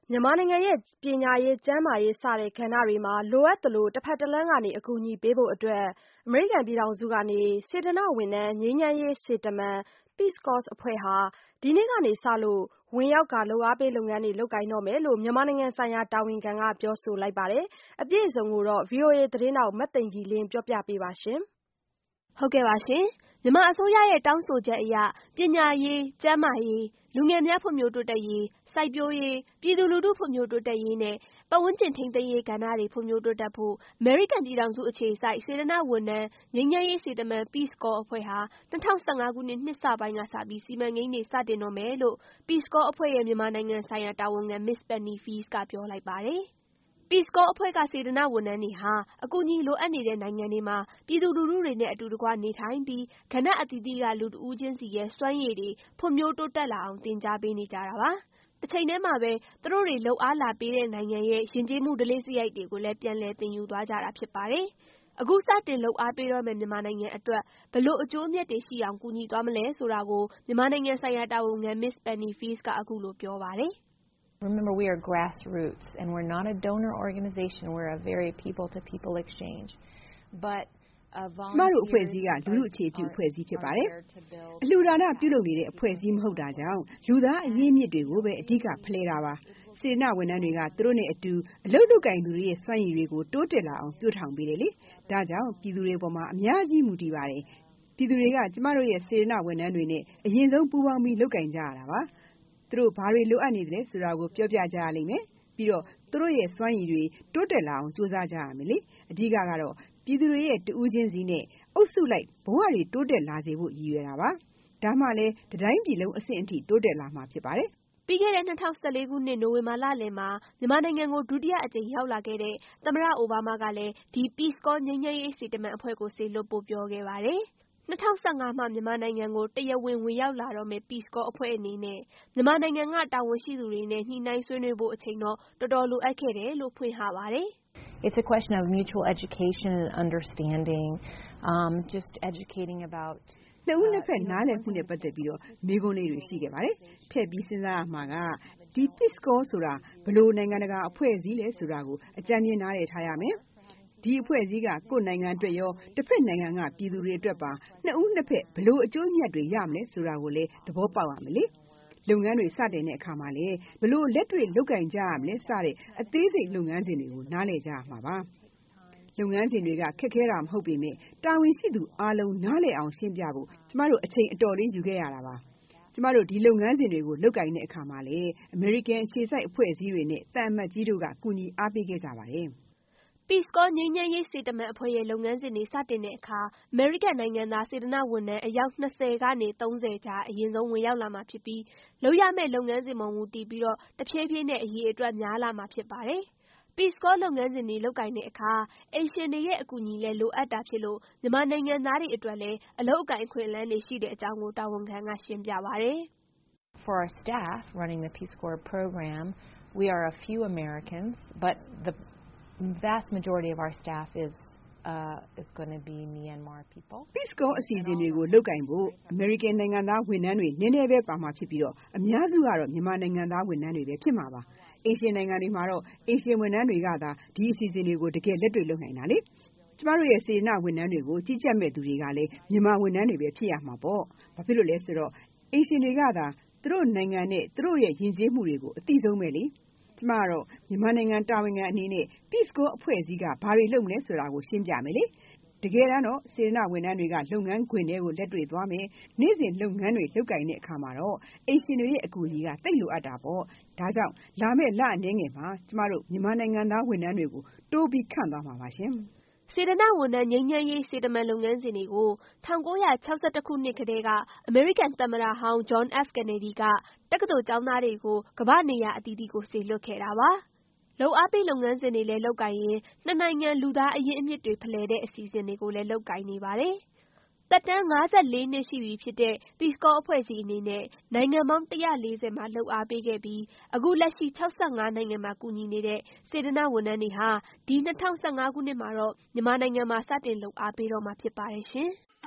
မြန်မာနိုင်ငံရဲ့ပညာရေး၊ကျန်းမာရေးစတဲ့ကဏ္ဍတွေမှာလိုအပ်သလိုတဖက်တလမ်းကနေအကူအညီပေးဖို့အတွက်အမေရိကန်ပြည်ထောင်စုကနေ စေတနာ့ဝန်ထမ်းငြိမ်းချမ်းရေးစေတမန် Peace Corps အဖွဲ့ဟာ ဒီနေ့ကစလို့ဝင်ရောက်ကာလုပ်အားပေးလုပ်ငန်းတွေလုပ်ကိုင်တော့မယ်လို့မြန်မာနိုင်ငံဆိုင်ရာတာဝန်ခံကပြောဆိုလိုက်ပါတယ်။အပြည့်အစုံကိုတော့ VOA သတင်းထောက်မသိင်္ဂ ီလင်းပြောပြပေးပါရှင်။ မြန်မာအစိုးရရဲ့တောင်းဆိုချက်အရပညာရေး၊ကျန်းမာရေး၊လူငယ်များဖွံ့ဖြိုးတိုးတက်ရေး၊စိုက်ပျိုးရေး၊ပြည်သူလူထုဖွံ့ဖြိုးတိုးတက်ရေးနဲ့ပတ်ဝန်းကျင်ထိန်းသိမ်းရေးကဏ္ဍတွေဖွံ့ဖြိုးတိုးတက်ဖို့အမေရိကန်ပြည်ထောင်စုအခြေစိုက်စေတနာ့ဝန်ထမ်းငြိမ်းချမ်းရေးစေတမန် Peace Corps အဖွဲ့ဟာ2015ခုနှစ်နှစ်စပိုင်းကစပြီးစီမံကိန်းတွေစတင်တော့မယ်လို့ Peace Corps အဖွဲ့ရဲ့မြန်မာနိုင်ငံဆိုင်ရာတာဝန်ခံ Miss Penny Fields ကပြောလိုက်ပါတယ်။ Peace Corps အဖွဲ့ကစေတနာ့ဝန်ထမ်းတွေဟာအကူအညီလိုအပ်နေတဲ့နိုင်ငံတွေမှာပြည်သူလူထုတွေနဲ့အတူတကွနေထိုင်ပြီးကဏ္ဍအသီးသီးကလူတစ်ဦးချင်းစီရဲ့စွမ်းရည်တွေဖွံ့ဖြိုးတိုးတက်လာအောင်သင်ကြားပေးနေကြတာပါ။တချိန်တည်းမှာပဲသူတို့တွေလုပ်အားလာပေးတဲ့နိုင်ငံရဲ့ယဉ်ကျေးမှုဓလေ့စရိုက်တွေကိုလည်းပြန်လည်သင်ယူသွားကြတာဖြစ်ပါတယ်။အခုစတင်လုပ်အားပေးတော့မယ့်မြန်မာနိုင်ငံအတွက်ဘယ်လိုအကျိုးအမြတ်တွေရှိအောင်ကူညီသွားမလဲဆိုတာကိုမြန်မာနိုင်ငံဆိုင်ရာတာဝန်ခံ Miss Penny Fields ကအခုလိုပြောပါတယ်။ Remember, we are grassroots, and we're not a donor organization. We're a very people-to-people exchange. But ကျမတို့အဖွဲ့အစည်းကလူလူအခြေပြုအဖွဲ့အစည်းဖြစ်ပါတယ်။အလှူဒါနပြုလုပ်နေတဲ့အဖွဲ့အစည်းမဟုတ်တာကြောင့်လူသားအရင်းအမြစ်တွေကိုပဲအဓိကဖလှယ်တာပါ။စေတနာ့ဝန်ထမ်းတွေကသူတို့နဲ့အတူအလုပ်လုပ်ကိုင်သူတွေရဲ့စွမ်းရည်တွေကိုတိုးတက်လာအောင်ပြုထောင်ပေးတယ်လေ။ဒါကြောင့်ပြည်သူတွေပေါ်မှာအများကြီးမူတည်ပါတယ်။ပြည်သူတွေကကျမတို့ရဲ့စေတနာ့ဝန်ထမ်းတွေနဲ့အရင်ဆုံးပူးပေါင်းပြီးလုပ်ကိုင်ကြရတာပါ။သူတို့ဘာတွေလိုအပ်နေတယ်ဆိုတာကိုပြောပြကြရလိမ့်မယ်။ပြီးတော့သူတို့ရဲ့စွမ်းရည်တွေတိုးတက်လာအောင်ကြိုးစားကြရမယ်လေ။အဓိကတော့ပြည်သူတွေရဲ့တဦးချင်းစီနဲ့အုပ်စုလိုက်ဘဝတွေတိုးတက်လာစေဖို့ရည်ရွယ်တာပါ။ဒါမှလည်းတတိုင်းပြည်လုံးအဆင့်အထိတိုးတက်လာမှာဖြစ်ပါတယ်။ပြီးခဲ့တဲ့2014ခုနှစ်နိုဝင်ဘာလလယ်မှာမြန်မာနိုင်ငံကိုဒုတိယအကြိမ်ရောက်လာခဲ့တဲ့သမ္မတအိုဘားမားကလည်းဒီ Peace Corps ငြိမ်းချမ်းရေးစေတမန်အဖွဲ့ကိုစေလွှတ်ဖို့ပြောခဲ့ပါတယ်။2015မှာမြန်မာနိုင်ငံကိုတရားဝင်ဝင်ရောက်လာတော့မယ့် Peace Corps အဖွဲ့အနေနဲ့မြန်မာနိုင်ငံကတာဝန်ရှိသူတွေနဲ့ညှိနှိုင်းဆွေးနွေးဖို့အချိန်တော့တော်တော်လိုအပ်ခဲ့တယ်လို့ဖွင့်ဟပါတယ်။ It's a question of mutual education and understanding, just educating about နှစ်ဦးနှစ်ဖက်နားလည်မှုနဲ့ပတ်သက်ပြီးတော့မေးခွန်းလေးတွေရှိခဲ့ပါတယ်။ထည့်ပြီးစဉ်းစားရမှာကဒီ Peace Corps ဆိုတာဘယ်လိုနိုင်ငံတကာအဖွဲ့အစည်းလဲဆိုတာကိုအကြမ်းမြင်နားလည်ထားရမယ်။ဒီအဖွဲ့အစည်းကကိုယ့်နိုင်ငံအတွက်ရောတစ်ဖက်နိုင်ငံကပြည်သူတွေအတွက်ပါနှစ်ဦးနှစ်ဖက်ဘယ်လိုအကျိုးအမြတ်တွေရမလဲဆိုတာကိုလည်းသဘောပေါက်ရမယ်လေ။လုပ်ငန်းတွေစတင်တဲ့အခါမှာလည်းဘယ်လိုလက်တွေ့လုပ်ကိုင်ကြရမလဲစတဲ့အသေးစိတ်လုပ်ငန်းစဉ်တွေကိုနားလည်ကြရမှာပါ။လုပ်ငန်းစဉ်တွေကခက်ခဲတာမဟုတ်ပေမဲ့တာဝန်ရှိသူအားလုံးနားလည်အောင်ရှင်းပြဖို့ကျမတို့အချိန်အတော်လေးယူခဲ့ရတာပါ။ကျမတို့ဒီလုပ်ငန်းစဉ်တွေကိုလုပ်ကိုင်တဲ့အခါမှာလေအမေရိကန်အခြေစိုက်အဖွဲ့အစည်းတွေနဲ့တာအမတ်ကြီးတို့ကကူညီအားပေးခဲ့ကြပါတယ်။ Peace Corps ငြိမ်းချမ်းရေးစေတမန်အဖွဲ့ရဲ့လုပ်ငန်းစဉ်တွေစတင်တဲ့အခါအမေရိကန်နိုင်ငံသားစေတနာ့ဝန်ထမ်းအယောက်20ကနေ30ကြားအရင်ဆုံးဝင်ရောက်လာမှာဖြစ်ပြီးလုပ်ရမယ့်လုပ်ငန်းစဉ်ပေါ်မူတည်ပြီးတော့တဖြည်းဖြည်းနဲ့အရေအတွက်များလာမှာဖြစ်ပါတယ်။ Peace Corps လုပ်ငန်းစဉ်တွေလုပ်ကိုင်တဲ့အခါအိမ်ရှင်တွေရဲ့အကူအညီလည်းလိုအပ်တာဖြစ်လို့မြန်မာနိုင်ငံသားတွေအတွက်လည်းအလုပ်အကိုင်အခွင့်အလမ်းတွေရှိတဲ့အကြောင်းကိုတာဝန်ခံကရှင်းပြပါတယ်။ For our staff running the Peace Corps program, we are a few Americans, but the vast majority of our staff is going to be Myanmar people. Peace Corps အစီအစဉ်တွေကိုလုပ်ကိုင်ဖို့ American နိုင်ငံသားဝန်ထမ်းတွေနည်းနည်းပဲပါမှာဖြစ်ပြီးတော့အများစုကတော့မြန်မာနိုင်ငံသားဝန်ထမ်းတွေပဲဖြစ်မှာပါ။ Asian နိုင်ငံတွေမှာတော့ Asian ဝန်ထမ်းတွေကသာဒီအစီအစဉ်တွေကိုတကယ်လက်တွေ့လုပ်နိုင်တာလေ။ကျမတို့ရဲ့စေတနာ့ဝန်ထမ်းတွေကိုကြီးကြပ်မဲ့သူတွေကလည်းမြန်မာဝန်ထမ်းတွေပဲဖြစ်ရမှာပေါ့။ဘာဖြစ်လို့လဲဆိုတော့ Asian တွေကသာသူတို့နိုင်ငံနဲ့သူတို့ရဲ့ယဉ်ကျေးမှုတွေကိုအသိဆုံးပဲလေ။ကျမကတော့မြန်မာနိုင်ငံတာဝန်ခံအနေနဲ့ Peace Corps အဖွဲ့အစည်းကဘာတွေလုပ်မလဲဆိုတာကိုရှင်းပြမယ်လေ။တကယ်တမ်းတော့စေတနာ့ဝန်ထမ်းတွေကလုပ်ငန်းခွင်တွေကိုလက်တွေ့သွားမယ်။နေ့စဉ်လုပ်ငန်းတွေလုပ်ကိုင်တဲ့အခါမှာတော့Asianတွေရဲ့အကူအညီကတိတ်လိုအပ်တာပေါ့။ဒါကြောင့်လာမယ့်လအနည်းငယ်မှာကျမတို့မြန်မာနိုင်ငံသားဝန်ထမ်းတွေကိုတိုးပြီးခန့်သွားမှာပါရှင်။စေတနာ့ဝန်ထမ်းငြိမ်းချမ်းရေးစေတမန်လုပ်ငန်းစဉ်တွေကို1961ခုနှစ်ကတည်းကအမေရိကန်သမ္မတဟောင်း John F. Kennedy ကတက္ကသိုလ်ကျောင်းသားတွေကိုကမ္ဘာ့နေရာအသီးသီးကိုစေလွှတ်ခဲ့တာပါ။လုပ်အားပေးလုပ်ငန်းစဉ်တွေလည်းလုပ်ကိုင်ရင်းနှစ်နိုင်ငံလူသားအရင်းအမြစ်တွေဖလှယ်တဲ့အစီအစဉ်တွေကိုလည်းလုပ်ကိုင်နေပါတယ်။သက်တမ်း54နှစ်ရှိပြီဖြစ်တဲ့ Peace Corps အဖွဲ့အစည်းအနေနဲ့နိုင်ငံပေါင်း140မှာလုပ်အားပေးခဲ့ပြီးအခုလက်ရှိ65နိုင်ငံမှာကူညီနေတဲ့စေတနာ့ဝန်ထမ်းတွေဟာဒီ2015ခုနှစ်မှာတော့မြန်မာနိုင်ငံမှာစတင်လုပ်အားပေးတော့မှာဖြစ်ပါတယ်ရှင်။